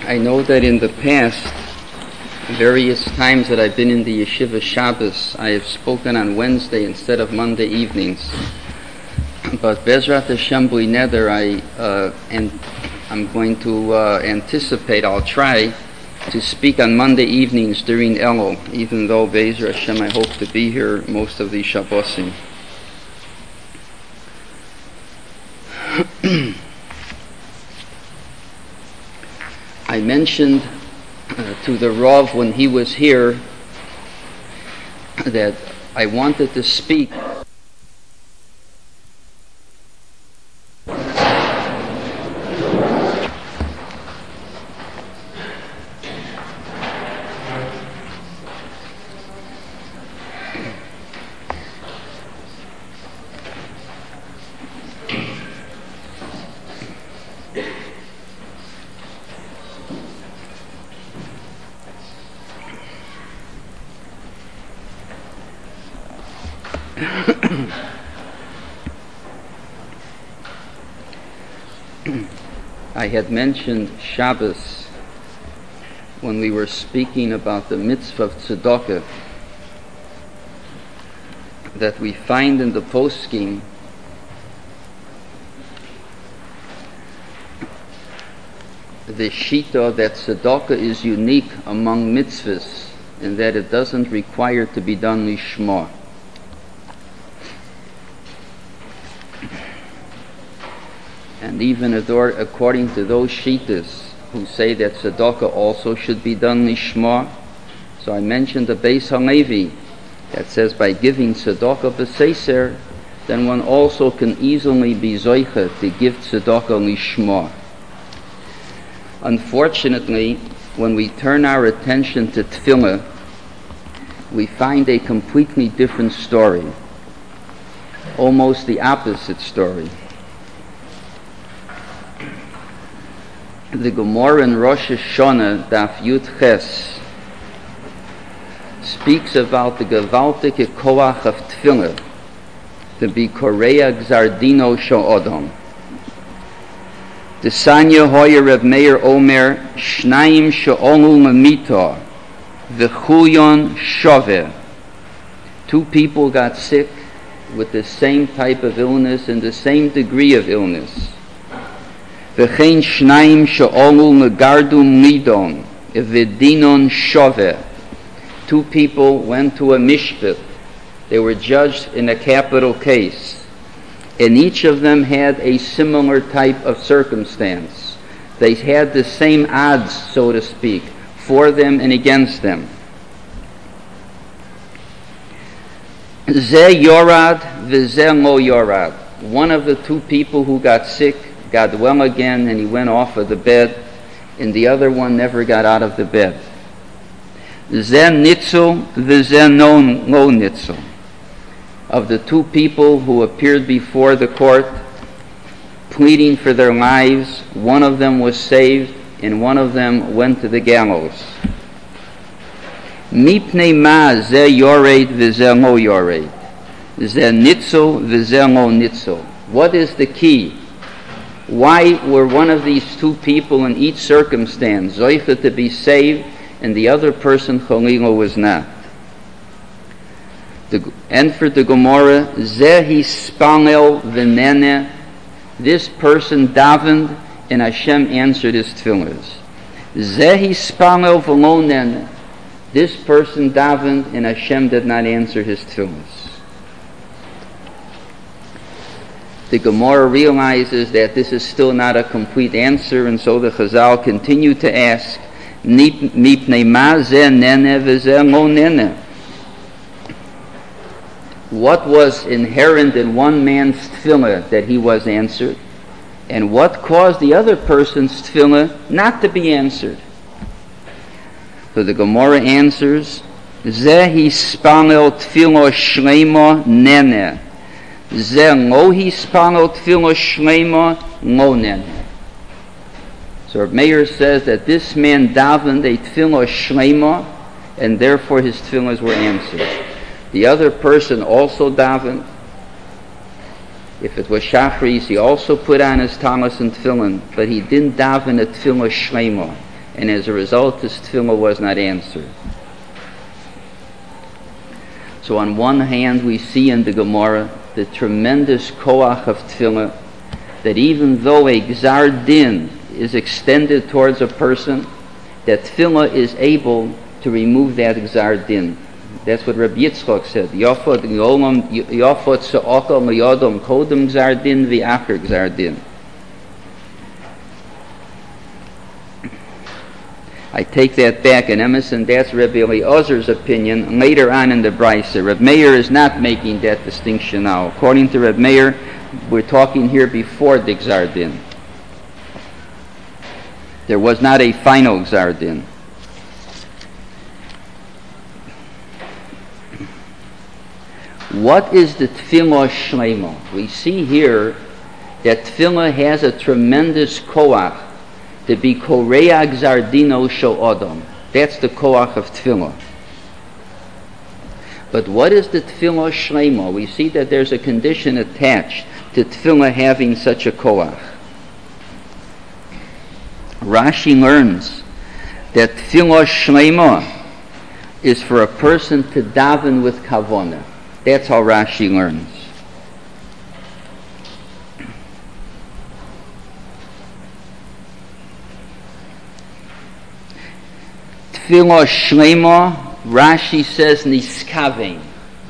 I know that in the past, various times that I've been in the Yeshiva Shabbos, I have spoken on Wednesday instead of Monday evenings. But Bezrat Hashem B'li Neder, I'm going to anticipate, I'll try to speak on Monday evenings during Elul, even though Bezrat Hashem I hope to be here most of the Shabbosim. I mentioned to the Rav when he was here that I wanted to speak I had mentioned Shabbos when we were speaking about the mitzvah of tzedakah that we find in the poskim the shita that tzedakah is unique among mitzvahs and that it doesn't require to be done lishma. And even according to those shitas who say that tzedakah also should be done lishma, so I mentioned the Beis HaLevi that says by giving tzedakah b'seiser, then one also can easily be zoicha to give tzedakah lishma. Unfortunately, when we turn our attention to tefillah, we find a completely different story, almost the opposite story. The Gemara in Rosh Hashanah, Daf Yud Ches, speaks about the gewaltige koach of tefillah, to be korea gzardino sha'odom. The Sanya Hoyer Reb Meir Omer, Shnayim she'olu lemita, v'chuyon shoveh. Two people got sick with the same type of illness and the same degree of illness. V'chein shnayim she'olu megardum lidon, v'dinon shoveh. Two people went to a mishpat. They were judged in a capital case. And each of them had a similar type of circumstance. They had the same odds, so to speak, for them and against them. Zeh yorad v'zeh lo yorad. One of the two people who got sick got well again and he went off of the bed, and the other one never got out of the bed. Zeh nitzul v'zeh lo nitzul. Of the two people who appeared before the court pleading for their lives, one of them was saved and one of them went to the gallows. Mipnei ma zeh yored v'zeh lo yored. Zeh nitzul v'zeh lo nitzul. What is the key? Why were one of these two people in each circumstance zoicha to be saved and the other person chalila was not? And for the Gemara, Zehi Spanel Venene, this person davened and Hashem answered his tefillahs. Zehi Spanel Velonene, this person davened and Hashem did not answer his tefillahs. The Gemara realizes that this is still not a complete answer, and so the Chazal continue to ask, Mipnei ma zeh nene v'zeh lo nene. What was inherent in one man's tefillah that he was answered, and what caused the other person's tefillah not to be answered? So the Gemara answers, Zehi spanel tefillah shleima nene. Zeh lo hi spanel tefillah shleima lo nene. So Reb Meir says that this man davened a tefillah shleima, and therefore his tefillahs were answered. The other person also davened. If it was Shachris, he also put on his talis and tefillin, but he didn't daven a tefillah shlema. and as a result his tefillah was not answered. So on one hand we see in the Gemara the tremendous koach of tefillah, that even though a gzar din is extended towards a person, that tefillah is able to remove that gzar din. That's what Rabbi Yitzchak said. Yafot se'okal miyadom kodem gzar din v'acher gzar din. I take that back in Emerson. That's Rabbi Eliezer's opinion later on in the Brisa. Reb Meir is not making that distinction now. According to Reb Meir, we're talking here before the gzar din. There was not a final gzar din. What is the tefillah shlema? We see here that tefillah has a tremendous koach to be korea gzar dino shel adam. That's the koach of tefillah. But what is the tefillah shlema? We see that there's a condition attached to tefillah having such a koach. Rashi learns that tefillah shlema is for a person to daven with kavanah. That's how Rashi learns. Tefillah shlema, Rashi says niskavein.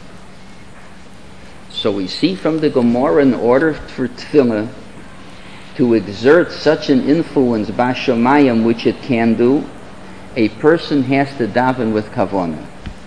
So we see from the Gemara, in order for tefillah to exert such an influence b'shamayim, which it can do, a person has to daven with kavanah.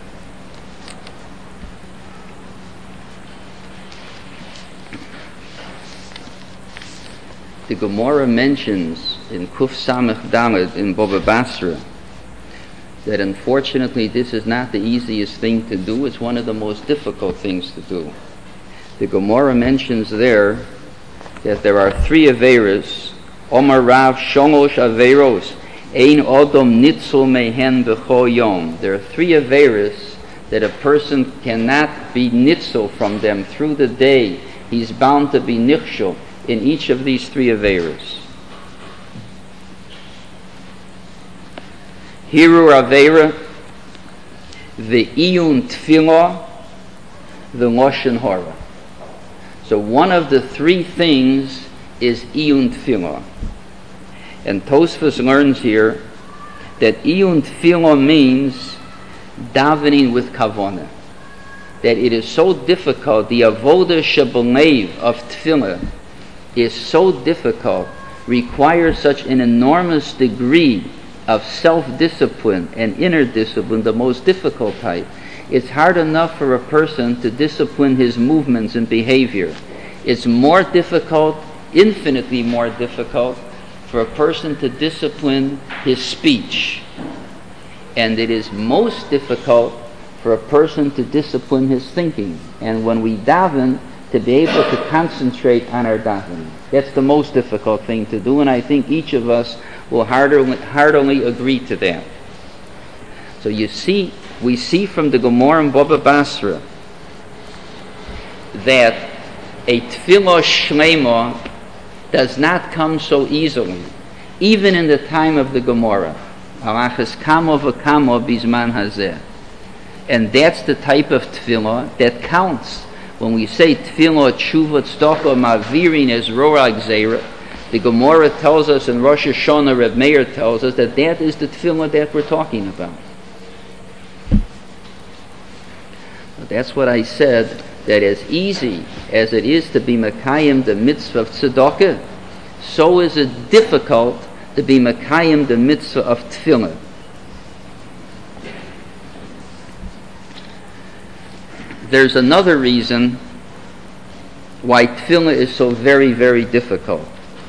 The Gemara mentions in Kuf Samech Dalet in Baba Basra that unfortunately this is not the easiest thing to do. It's one of the most difficult things to do. The Gemara mentions there that there are 3 Averos, Omar Rav Shomosh Averos, Ein Odom Nitzul Mehen B'cho Yom. There are 3 Averos that a person cannot be nitzul from them through the day. He's bound to be nichshul in each of these 3 Averos. Hiru Avera, the Iyun Tfilah, the Lashon Hara. So one of the 3 things is Iyun Tfilah. And Tosfos learns here that Iyun Tfilah means davening with kavanah. That it is so difficult, the avodah shebelev of Tfilah is so difficult, requires such an enormous degree of self-discipline and inner discipline, the most difficult type. It's hard enough for a person to discipline his movements and behavior. It's more difficult, infinitely more difficult, for a person to discipline his speech. And it is most difficult for a person to discipline his thinking. And when we daven, to be able to concentrate on our davening. That's the most difficult thing to do, and I think each of us will heartily agree to that. So we see from the Gemara in Baba Basra that a tefillah shlema does not come so easily, even in the time of the Gemara. Halachas kamo v'kamo bizman hazeh. And that's the type of tefillah that counts. When we say tefillah tshuva tzedakah ma'avirin as rora gzeira, the Gemara tells us, and Rosh Hashanah Reb Meir tells us, that is the tefillah that we're talking about. That's what I said, that as easy as it is to be Mekayim the mitzvah of tzedakah, so is it difficult to be Mekayim the mitzvah of tefillah. There's another reason why tefillah is so very, very difficult.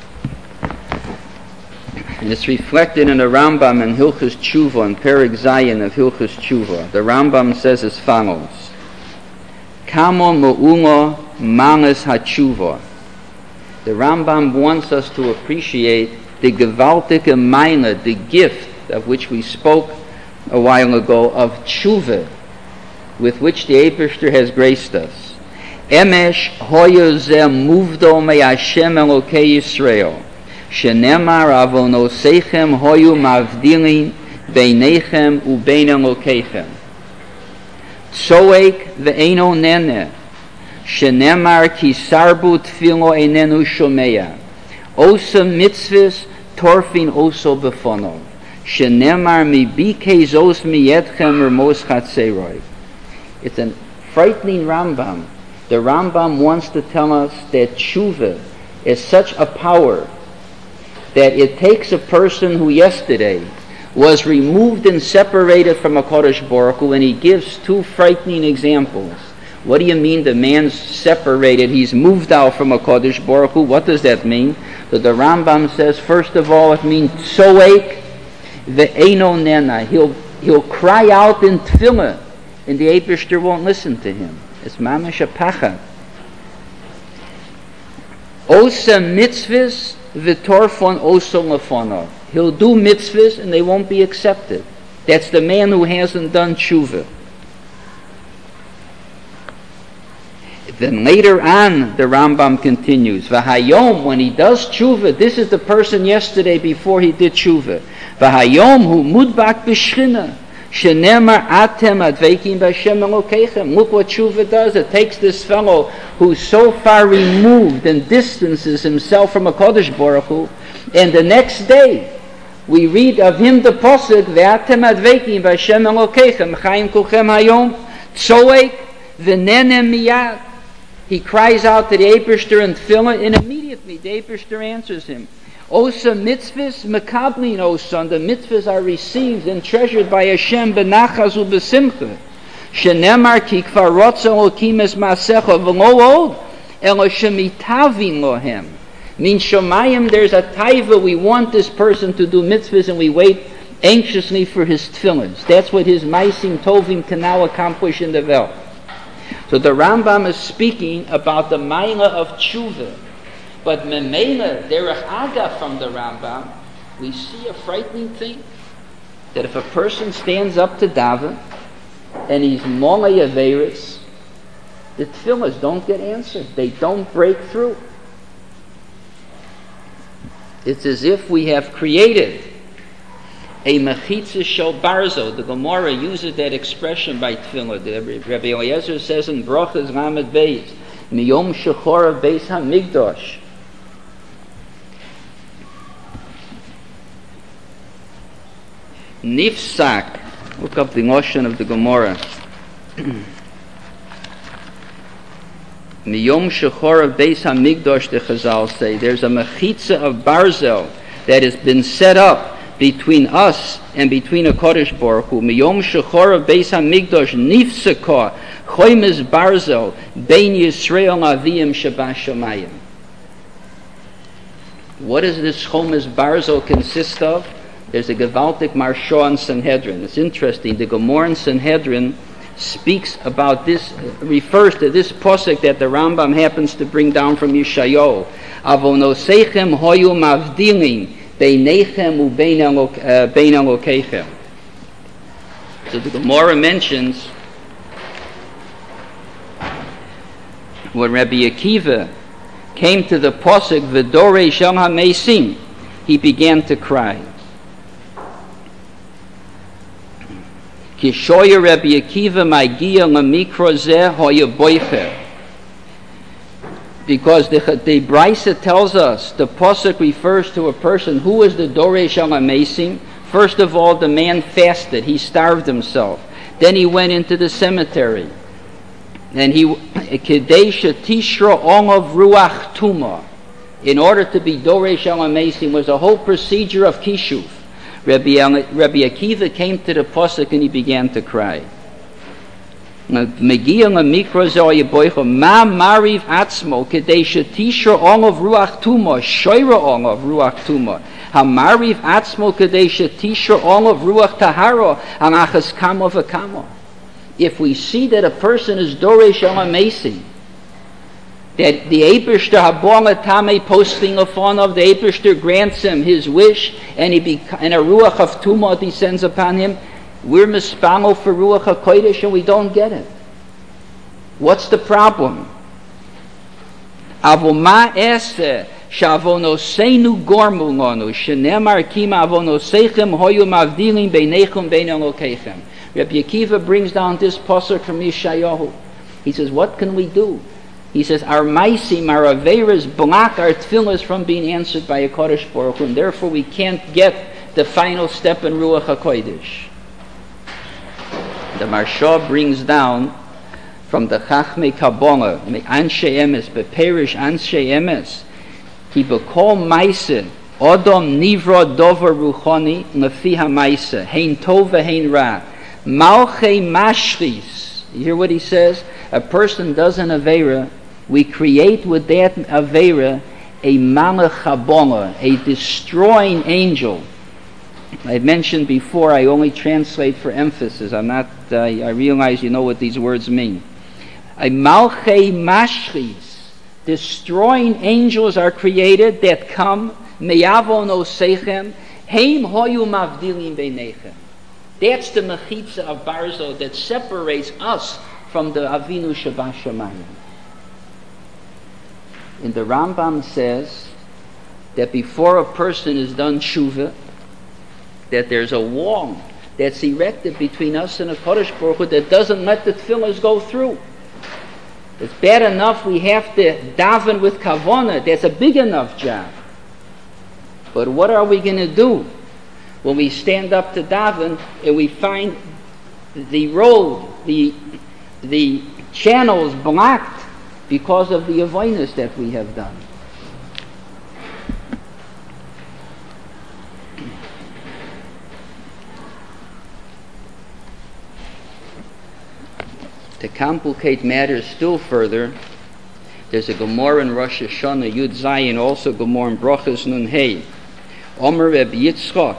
And it's reflected in the Rambam in Hilchos Tshuva, in Perek Zayin of Hilchos Tshuva. The Rambam says as follows: Kamo me'ula malas hatshuva. The Rambam wants us to appreciate the gewaltige meile, the gift of which we spoke a while ago, of tshuva, with which the Eibishter has graced us. Emesh hoyo zeh muvdo me Hashem Elokei Yisrael, shenemar avonosechem hoyu mavdilin beinechem ubein Elokeichem. Tzoek ve'eno nene, shenemar ki sarbu tfilo einenu shomea. Osa mitzvahs torfin oso befonov. Shenemar mi bikezos miyetchem remos chatzeroi. It's a frightening Rambam. The Rambam wants to tell us that tshuva is such a power that it takes a person who yesterday was removed and separated from HaKadosh Baruch Hu, and he gives two frightening examples. What do you mean the man's separated? He's moved out from HaKadosh Baruch Hu. What does that mean? So the Rambam says, first of all, it means tzoek ve'eno nena. He'll cry out in tefillah, and the Eibishter won't listen to him. It's mamash a pachad. Osa mitzvahs v'torfon osa lefonov. He'll do mitzvahs and they won't be accepted. That's the man who hasn't done tshuva. Then later on, the Rambam continues, V'hayom, when he does tshuva, this is the person yesterday before he did tshuva. V'hayom hu mudbak b'shchina, shenemar atem adveikim b'Hashem Elokeichem. Look what tshuva does. It takes this fellow who's so far removed and distances himself from HaKadosh Baruch Hu, and the next day, we read of him the posuk, Ve'atem adveikim b'Hashem Elokeichem, Chaim kulchem hayom, tzoek v'nenem miyad. He cries out to the Eibishter in tefillah, and immediately the Eibishter answers him. Osa mitzvahs mekablin osa, and the mitzvahs are received and treasured by Hashem benachas ubesimcha. Shenemar ki kvar rotza Elokim es maasecha v'lo od elo shemitavin lohem. Means Shomayim, there's a taiva, we want this person to do mitzvahs and we wait anxiously for his tefillahs. That's what his maisim tovim can now accomplish in the Vel. So the Rambam is speaking about the Maila of Tshuva. But Memela, derech aga from the Rambam, we see a frightening thing. That if a person stands up to daven and he's molei averis, the tefillahs don't get answered. They don't break through. It's as if we have created a mechitza shel barzo. The Gemara uses that expression by tefillah. Rabbi Eliezer says in Brochas Lamed Beis, miyom shechora beis hamigdosh. Nifsak. Look up the notion of the Gemara. Miyom shechora beis hamigdosh, the Chazal say. There's a mechitza of barzel that has been set up between us and between HaKadosh Baruch Hu. Miyom shechora beis hamigdosh nifsaka choymes barzel bein Yisrael aviyim shabash shamayim. What does this choymes barzel consist of? There's a gewaltic marsha in Sanhedrin. It's interesting. The Gemara in Sanhedrin speaks about this, refers to this posuk that the Rambam happens to bring down from Yeshayahu. Avonosechem hoyu mavdilin beinechem ubein Elokeichem. So the Gemara mentions when Rabbi Akiva came to the posuk v'dorei shel hamesim, he began to cry. Kishoya Rabbi Akiva ma'giya lemikra zeh hoya boicher. Because the Brisa tells us the posuk refers to a person who is the dorei shel hamesim. First of all, the man fasted; he starved himself. Then he went into the cemetery, and he kedei shetishra olav ruach tuma. In order to be dorei shel hamesim was a whole procedure of kishuv. Rabbi Akiva came to the posuk and he began to cry. Megiya lemikra zeh boicha ma mariv atzmo kedei shetishra olav ruach tuma shoyra olav ruach tuma ha mariv atzmo kedei shetishra olav ruach tahara anachas kamo v'kamo. If we see that a person is dorei shel hamesim, that the Eibishter habor letame posting upon of the Eibishter grants him his wish, and and a ruach of tumah descends upon him, we're mispamo for ruach hakodesh and we don't get it. What's the problem? Avoma ese Shavonoseinu gormu lanu, shenemar kima avonosechem hoyu mavdilim beinechem bein Elokechem. Rabbi Akiva brings down this pasuk from Yeshayahu. He says, what can we do? He says, our maisim, our averas block our tefillas from being answered by a Kodesh Baruch Hu, and therefore we can't get the final step in Ruach HaKodesh. The Maharsha brings down from the Chachmei Kabbalah, Anshe Emes, Beperish Anshe Emes, Ki B'kol Maise, Odom Nivra Dover Ruchoni, Lefi HaMaise, Hein Tov Hein Ra, Malchei Mashris. You hear what he says? A person does an Aveira, we create with that Aveira a Malach HaBola, a destroying angel. I mentioned before, I only translate for emphasis. I realize you know what these words mean. A Malchei Mashris, destroying angels are created that come, Meyavon Osechem, Heim Hoyu Mavdilim Beinechem. That's the Mechitza of Barzo that separates us from the Avinu Shabashamayim. And the Rambam says that before a person is done tshuva, that there's a wall that's erected between us and the Kodesh Baruch Hu that doesn't let the tefillahs go through. It's bad enough we have to daven with kavana. That's a big enough job. But what are we going to do when we stand up to daven and we find the road, the channels blocked because of the avoidance that we have done? To complicate matters still further, there's a Gemara in Rosh Hashanah Yud Zayin, also Gemara in Brachos Nun Hey. Omer Reb Yitzchak.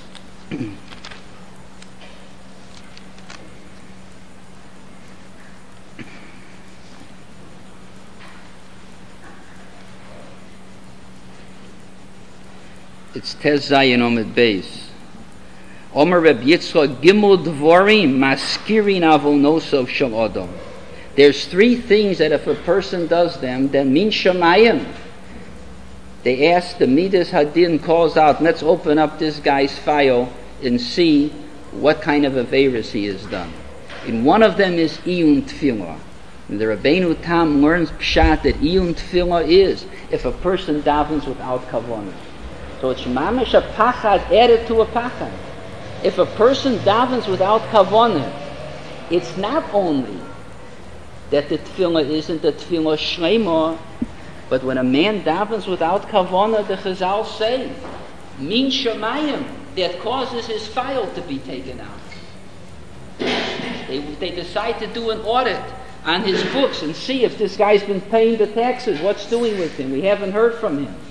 It's Tez Zayin Omed Beis. Omer Reb Yitzchak Gimel Dvorim Maskirin Avonosov Shel Adam. There's three things that if a person does them, then min shamayim. They ask, the Midas Hadin calls out, let's open up this guy's file and see what kind of averis he has done. And one of them is Iyun Tefillah. And the Rabbeinu Tam learns Pshat that Iyun Tefillah is if a person davens without kavanah. So it's mamish a pachad added to a pachad. If a person davens without kavanah, it's not only that the tefillah isn't the tefillah shlema, but when a man davens without kavanah, the Chazal say, min shamayim, that causes his file to be taken out. They decide to do an audit on his books and see if this guy's been paying the taxes. What's doing with him? We haven't heard from him.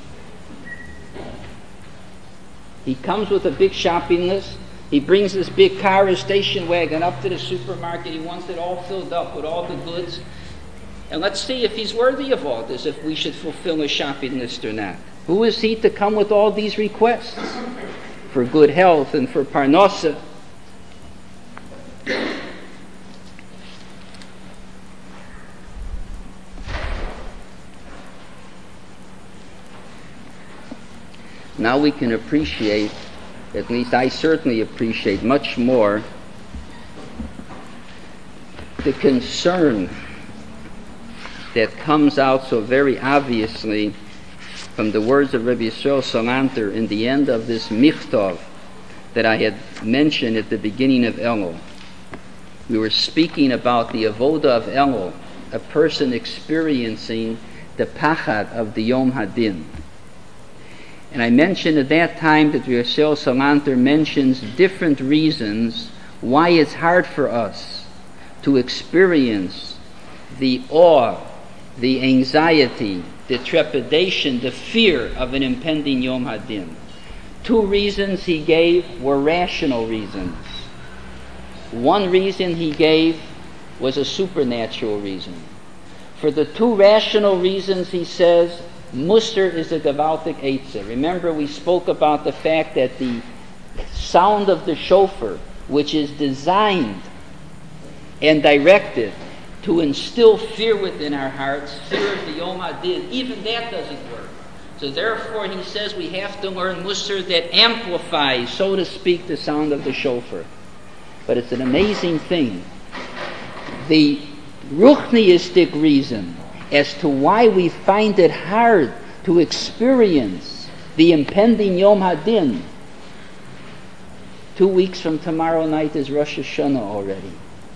He comes with a big shopping list. He brings this big car, a station wagon, up to the supermarket. He wants it all filled up with all the goods. And let's see if he's worthy of all this, if we should fulfill a shopping list or not. Who is he to come with all these requests for good health and for parnasa? Now we can appreciate, at least I certainly appreciate much more, the concern that comes out so very obviously from the words of Rabbi Yisrael Salanter in the end of this Michtov that I had mentioned at the beginning of Elul. We were speaking about the avoda of Elul, a person experiencing the pachad of the Yom Hadin. And I mentioned at that time that Rabbi Yisrael Salanter mentions different reasons why it's hard for us to experience the awe, the anxiety, the trepidation, the fear of an impending Yom Hadin. Two reasons he gave were rational reasons. One reason he gave was a supernatural reason. For the two rational reasons, he says, Muster is a gewaltig eitzah. Remember, we spoke about the fact that the sound of the shofar, which is designed and directed to instill fear within our hearts, fear of the Yom Hadin, even that doesn't work. So therefore, he says we have to learn Musar that amplifies, so to speak, the sound of the shofar. But it's an amazing thing. The Ruchniistic reason as to why we find it hard to experience the impending Yom Hadin. 2 weeks from tomorrow night is Rosh Hashanah already.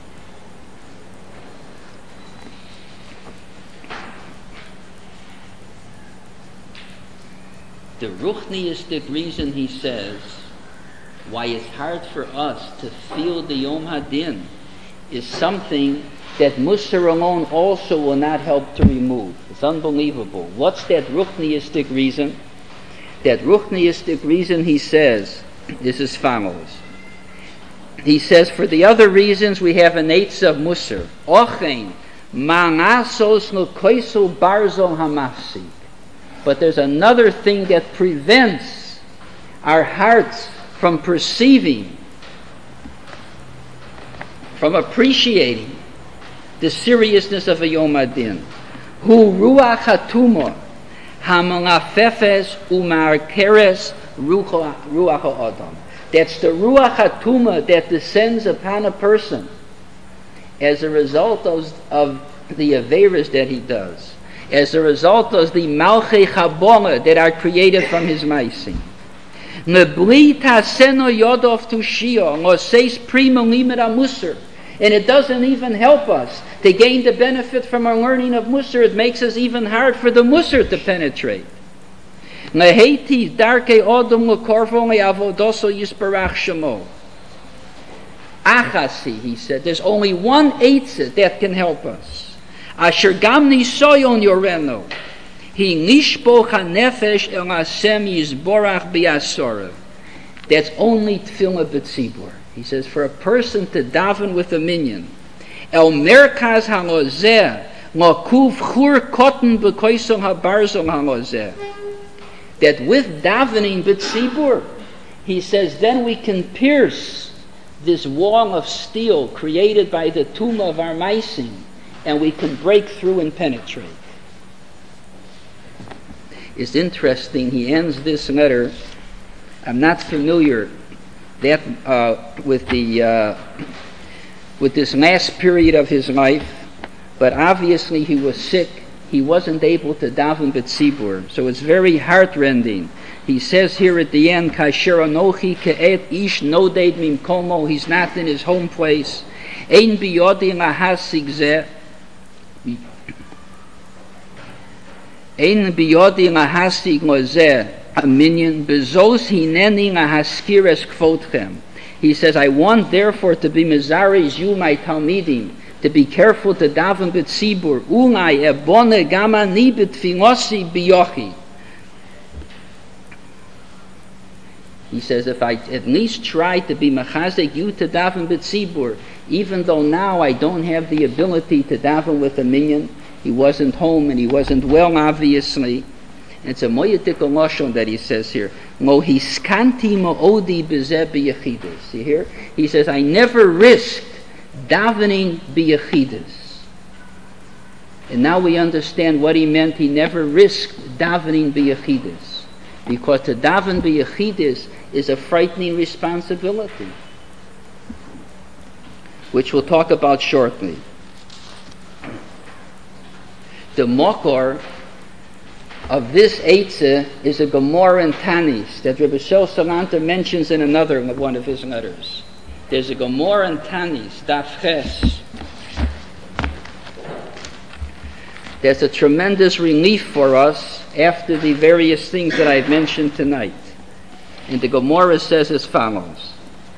The Ruchniistic reason, he says, why it's hard for us to feel the Yom Hadin is something that Musar alone also will not help to remove. It's unbelievable. What's that Ruchniistic reason? That Ruchniistic reason, he says, is as follows. He says, for the other reasons we have an eitzah of Musar. Ochein, ma'asos l'koisu barzo hamafsik. But there's another thing that prevents our hearts from perceiving, from appreciating the seriousness of a Yom Hadin. Hu ruach hatuma hamalafefes umarkeres ruach ha'adam. That's the ruach hatuma that descends upon a person as a result of the averas that he does, as a result of the malchei chabona that are created from his ma'asim. Nebli taseno yodov tushio loseis prima limit musar. And it doesn't even help us to gain the benefit from our learning of Musar. It makes us even hard for the Musar to penetrate. Achasi, he said, there's only one eitzah that can help us. Asher gamni soyon yoreno. He nishboch hanefesh el Hashem yizborach bi'asorav. That's only tefillah b'tzibur. He says, for a person to daven with a minyan, el merkaz halozeh, lakuv chur kotten b'koisel habarzol halozeh, that with davening b'tzibur, he says, then we can pierce this wall of steel created by the tumah of our ma'asim, and we can break through and penetrate. It's interesting, he ends this letter, I'm not familiar that with this last period of his life, but obviously he was sick. He wasn't able to daven b'tzibur, so it's very heartrending. He says here at the end, "Kasher anochi ke'et ish nodeid mimkomo." He's not in his home place. Ein biyodi lahasig zeh. Ein biyodi lahasig lozeh. A minyan bezos hineni lahaskires kvotchem. He says, I want therefore to be mezaris you, my talmidim, to be careful to daven b'tzibur. Ulai ebone gama ni b'tfilosi biyochi. He says, if I at least try to be machazek you to daven b'tzibur, even though now I don't have the ability to daven with a minyan, he wasn't home and he wasn't well, obviously. It's a moyetikal lashon that he says here. Mo hiskanti mo'odi b'zeh b'yechidus. You hear? He says, I never risked davening b'yechidus. And now we understand what he meant. He never risked davening b'yechidus. Because to daven b'yechidus is a frightening responsibility, which we'll talk about shortly. The mokor of this eitzah is a Gemara in Tanis that Rebbe Shel Salanter mentions in another one of his letters. There's a Gemara in Tanis, Daf Ches. There's a tremendous relief for us after the various things that I've mentioned tonight. And the Gemara says as follows.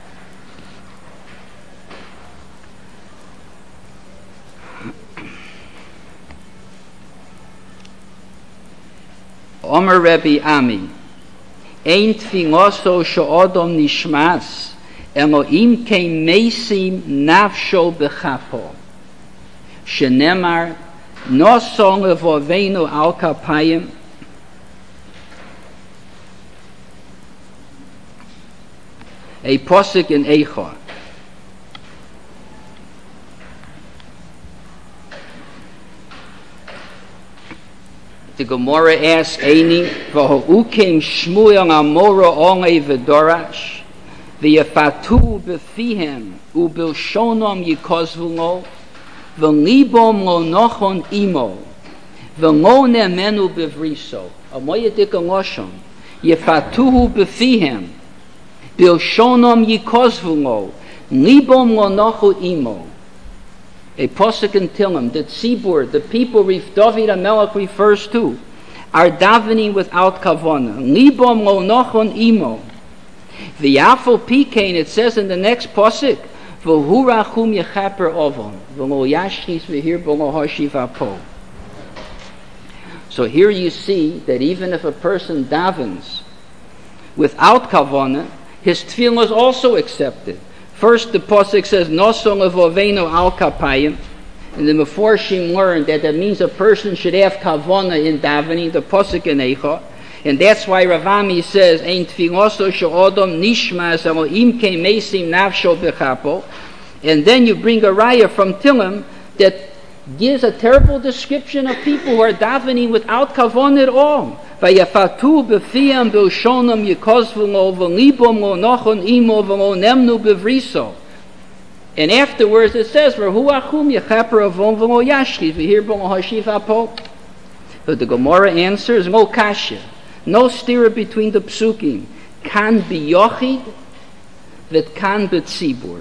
Omer Rebbe Ami, Ein tfiloso she'odom nishmas, Elohim kein mesim nafsho bechapo, shenemar noson levovenu al kapayim, a posuk in Eicha. The Gemara asks, Eini, v'ho'ukim shmuel amora onge v'dorash, v'yafatu b'fihem, u'bilshonom yikozvu lo, v'libom lo nochon imo, v'lo nemenu b'vriso. Amoye dika loshon, yafatuhu b'fihem, bilshonom yikozvu lo, libom lo nochon imo. A posuk in Tillim, the tzibur, the people David HaMelech refers to, are davening without kavana. Libom lo nochon imo. V'yafol pikein, it says in the next posuk, v'hu rachum yechaper ovon, v'lo yashnis v'hir b'lo hoshiv apo. So here you see that even if a person davens without kavana, his tefillah is also accepted. First, the pasuk says, "Nosol levovenu al kapayim," and the Meforshim learned that means a person should have kavana in davening. The pasuk in Eicha, and that's why Ravami says, "Ein tfiloso she'odom nishmas Elohim kei mesim nafsho bechapo," and then you bring a raya from Tillim that gives a terrible description of people who are davening without kavana at all. Vayafatu b'fiyam b'shonam yikozvu lo v'libom lo nochon imo v'lo nemnu b'vriso. And afterwards it says, v'hu achum yechaper avon v'lo yashchiz v'hir b'lo hashiv apo. But the Gemara answers, no kasha, no stira between the psukim. Kan b'yochid v'et kan b'tzibur.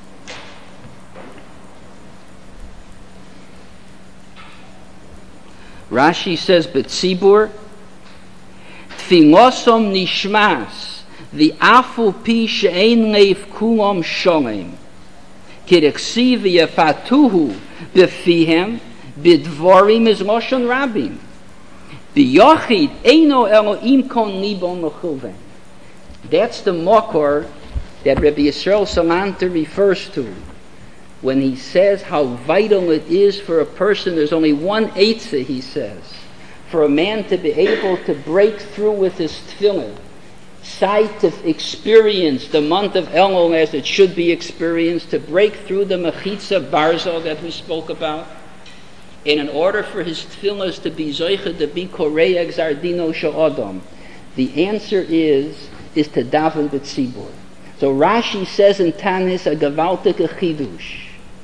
Rashi says, b'tzibur, Tfilosom nishmas, the afu pi she'ein leif kulom sholem, kireksi v'yafatuhu b'fihem, b'dvorim is loshon rabim. B'yochid eino Elohim kon libon l'chulven. That's the makor that Rabbi Yisrael Salanter refers to when he says how vital it is for a person. There's only one eitzah, he says, for a man to be able to break through with his tefillin, sight to experience the month of Elul as it should be experienced, to break through the mechitza barzel that we spoke about. And in order for his tefillahs to be zoicha, to be korei exardino she'odom, the answer is to daven b'tzibur. So Rashi says in Tanis a gewaltige chidush,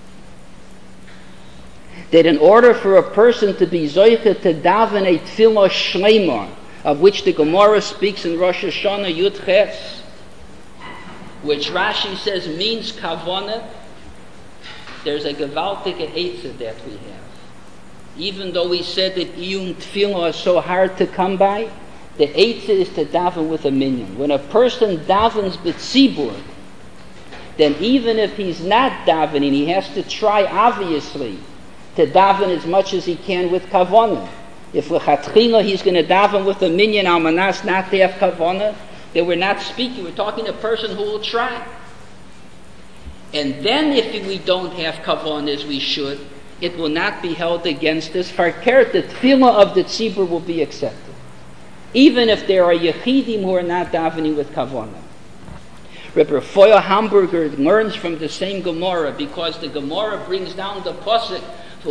that in order for a person to be zoicha to daven a tefillah shleima, of which the Gemara speaks in Rosh Hashanah Yud Ches, which Rashi says means kavana, there's a gewaltige eitzah that we have. Even though we said that iyun tefillah is so hard to come by, the eitzah is to daven with a minyan. When a person davens b'tzibur, then even if he's not davening, he has to try, obviously, to daven as much as he can with kavanah. If lechatchila he's going to daven with a minyan almanas not to have kavanah, then we're not speaking. We're talking to a person who will try. And then if we don't have kavanah as we should, it will not be held against us. Farkeret, the tefillah of the tzibur will be accepted, even if there are yechidim who are not davening with kavanah. Rabbi Rafael Hamburger learns from the same Gemara, because the Gemara brings down the pasuk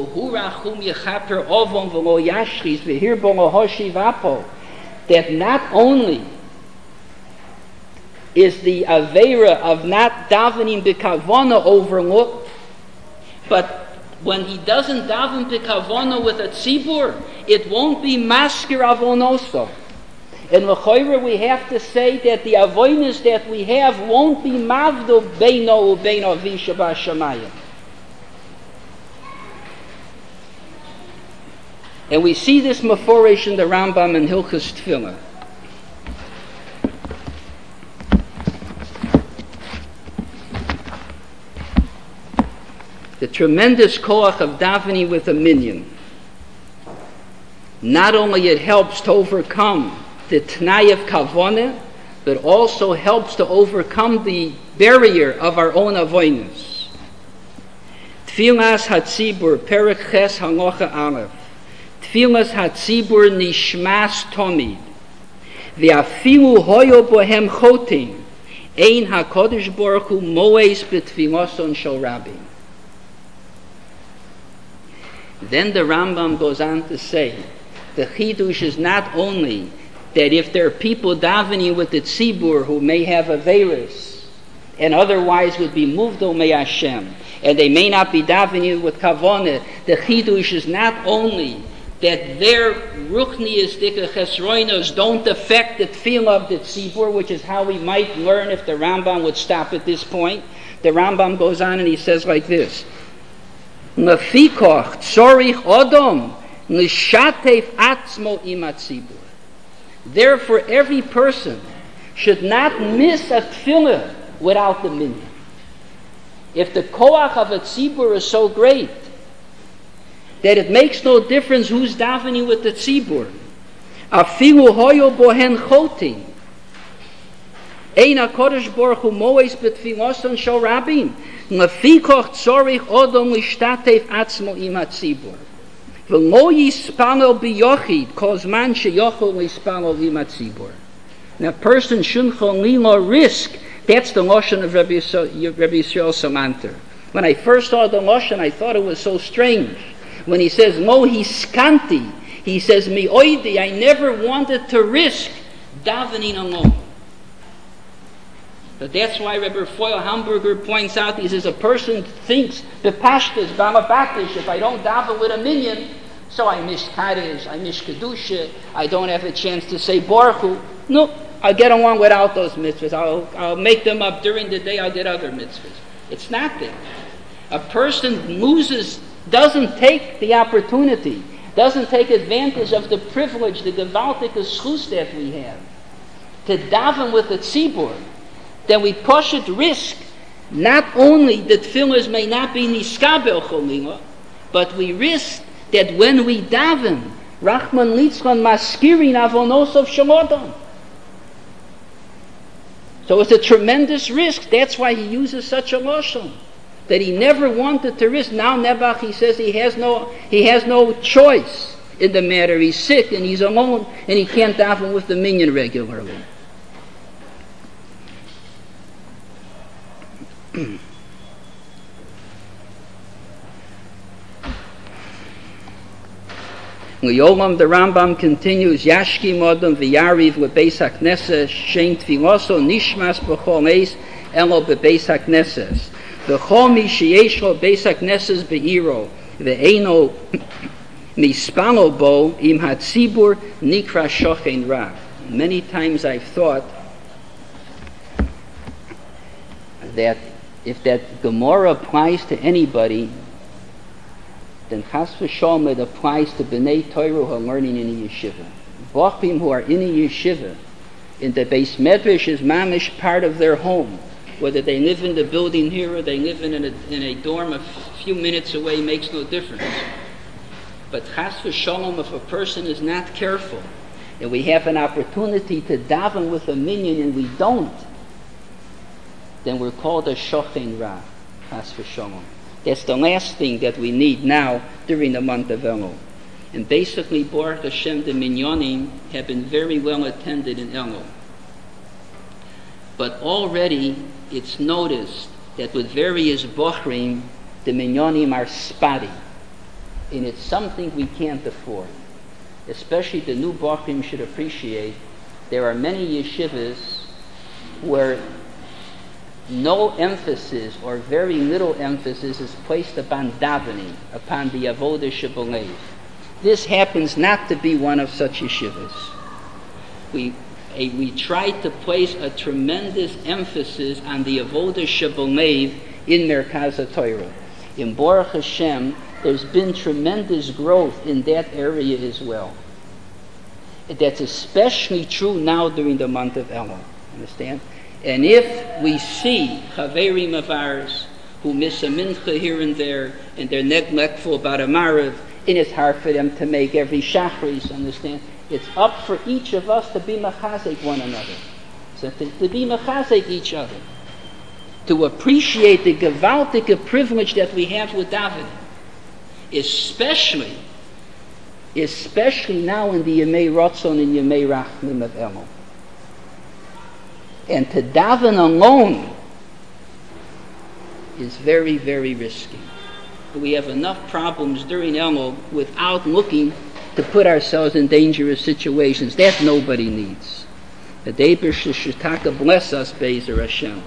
that not only is the aveira of not davening b'kavana overlooked, but when he doesn't daven b'kavana with a tzibur, it won't be maskir avonoso. In l'choira we have to say that the avoinas that we have won't be mavdo beino ubeino visha b'shamayim. And we see this maforish in the Rambam in Hilchos Tefillah. The tremendous koach of davening with a minyan. Not only it helps to overcome the t'nai of kavanah, but also helps to overcome the barrier of our own avoinus. Tfilas hatzibur, perek ches halacha aleph. Tfilas hatzibur nishmas tomid. Ve'afilu hoyo bohem chotin. Ein HaKadosh Baruch Hu moes b'tfilason shel rabim. Then the Rambam goes on to say The chidush is not only that if there are people davening with the tzibur who may have averis and otherwise would be moved Omei Hashem, and they may not be davening with kavanah, the chidush is not only that their ruchniistic chesroinos don't affect the tefillah of the tzibur, which is how we might learn if the Rambam would stop at this point. The Rambam goes on and he says like this: Lefikoch tzorich odom nishatef atzmo im hatzibur. Therefore, every person should not miss a tefillah without the minyan. If the koach of a tzibur is so great that it makes no difference who's davening with the tzibur, afilu hoyo bohen chotin, ein HaKadosh Baruch Hu moes betfiloson shel rabim, lefikoch tzorich odom lishtatef atzmo im hatzibur. V'lo yispalel biyochid kol zman sheyochel yispalel im hatzibur. Now, a person shouldn't cholila risk. That's the lashon of Rabbi Yisrael Samanter. When I first saw the lashon, I thought it was so strange. When he says lo hiskanti, he says mi oidi. I never wanted to risk davening alone. But that's why Rabbi Foyle Hamburger points out, he says a person thinks the pashtas, bamabatish, if I don't daven with a minyan, so I miss Kaddish, I miss Kedusha, I don't have a chance to say Baruch Hu. No, I'll get along without those mitzvahs. I'll make them up during the day, I'll get other mitzvahs. It's not that. A person doesn't take the opportunity, doesn't take advantage of the privilege, the gewaltige schus that we have, to daven with the tzibur, then we push it risk not only that tefillahs may not be niskabel cholila, but we risk that when we daven, Rachman litzlan maskirin avonosov shalodam. So it's a tremendous risk. That's why he uses such a lashon, that he never wanted to risk. Now Nebuch, he says he has no choice in the matter. He's sick and he's alone and he can't daven with the minyan regularly. L'yolam, the Rambam continues, Yashki modem v'yariv lebeis hakneses shein tfiloso nishmas b'chol eis elo bebeis hakneses v'chol mi sheyesh lo beis hakneses be'iro ve'eino mispalo bo im hatzibur nikra shochen ra. Many times I've thought that if that Gemara applies to anybody, then Chas v'Shalom it applies to B'nai Torah who are learning in a yeshiva. Bochim who are in a yeshiva, in the Beis Medrash is mamish part of their home. Whether they live in the building here or they live in a dorm a few minutes away makes no difference. But Chas v'Shalom, if a person is not careful, and we have an opportunity to daven with a minyan and we don't, then we're called a shochen ra, Chas v'Shalom. That's the last thing that we need now during the month of Elul. And basically, Baruch Hashem, the minyanim have been very well attended in Elul. But already it's noticed that with various bochrim, the minyanim are spotty. And it's something we can't afford. Especially the new bochrim should appreciate. There are many yeshivas where no emphasis or very little emphasis is placed upon davening, upon the avodah shebelev. This happens not to be one of such yeshivas. We try to place a tremendous emphasis on the avodah shebelev in Merkaz HaTorah. In Baruch Hashem, there's been tremendous growth in that area as well. That's especially true now during the month of Elul. Understand? And if we see chaverim of ours who miss a mincha here and there, and they're neglectful about a marav, and it's hard for them to make every shachris, understand? It's up for each of us to be machazek one another. So to be machazek each other. To appreciate the gewaltige privilege that we have with David. Especially now in the Yemei Ratzon and Yemei Rachmim of Elul. And to daven alone is very, very risky. We have enough problems during Elul without looking to put ourselves in dangerous situations. That nobody needs. The Eibishter should bless us, Be'ezer Hashem,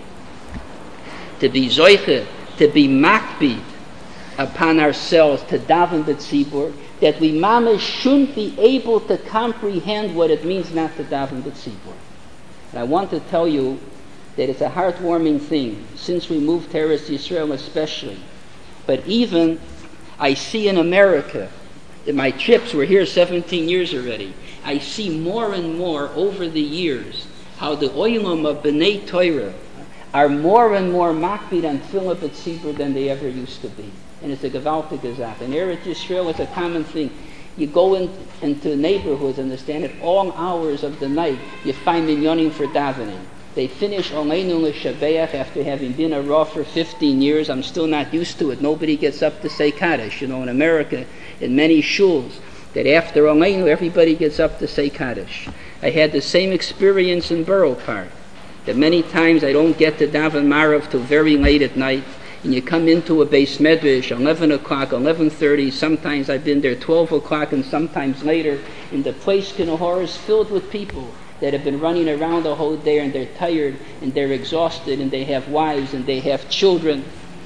to be zoiche, to be makbid upon ourselves, to daven b'tzibur, that we mamash shouldn't be able to comprehend what it means not to daven b'tzibur. And I want to tell you that it's a heartwarming thing, since we moved to Eretz Yisrael especially. But even I see in America, in my trips, we're here 17 years already, I see more and more over the years how the oilam of B'nai Torah are more and more makbid and tefillah b'tzibur than they ever used to be. And it's a gewaltige Sache. In Eretz Yisrael, it's a common thing. You go into neighborhoods, understand it, all hours of the night, you find minyanim for davening. They finish Aleinu L'Shabeach after having been a Rav for 15 years. I'm still not used to it. Nobody gets up to say Kaddish. In America, in many shuls, that after Aleinu, everybody gets up to say Kaddish. I had the same experience in Borough Park, that many times I don't get to daven Marav till very late at night, and you come into a Beis Medrash 11 o'clock, 11:30, sometimes I've been there 12 o'clock and sometimes later, and the place Kinahor is filled with people that have been running around the whole day, and they're tired and they're exhausted and they have wives and they have children,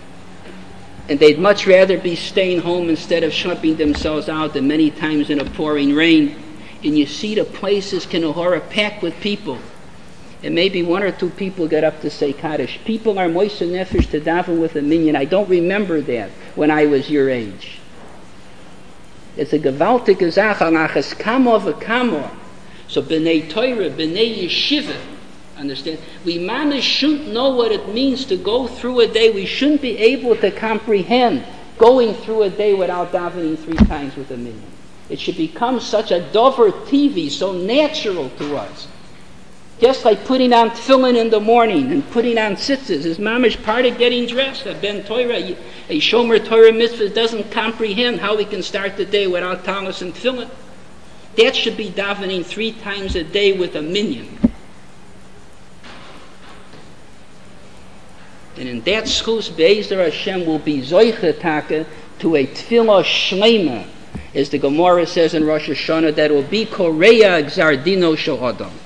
and they'd much rather be staying home instead of schlepping themselves out, and many times in a pouring rain. And you see the places Kinahora packed with people, and maybe one or two people get up to say Kaddish. People are moist nefesh to daven with a minyan. I don't remember that when I was your age. It's a gewaltige Sache, anachas kamo v'kamo. So B'nai Torah, B'nai Yeshiva, understand? We mamish shouldn't know what it means to go through a day. We shouldn't be able to comprehend going through a day without davening 3 times with a minyan. It should become such a dover TV, so natural to us. Just like putting on tefillin in the morning and putting on tzitzis is mamish part of getting dressed. A ben Torah, a shomer Torah mitzvah doesn't comprehend how we can start the day without talis and tefillin. That should be davening 3 times a day with a minyan. And in that schus, Be'ezer Hashem will be zoiche taka to a tefillah shlema, as the Gemara says in Rosh Hashanah, that will be korea gzardino shel adam.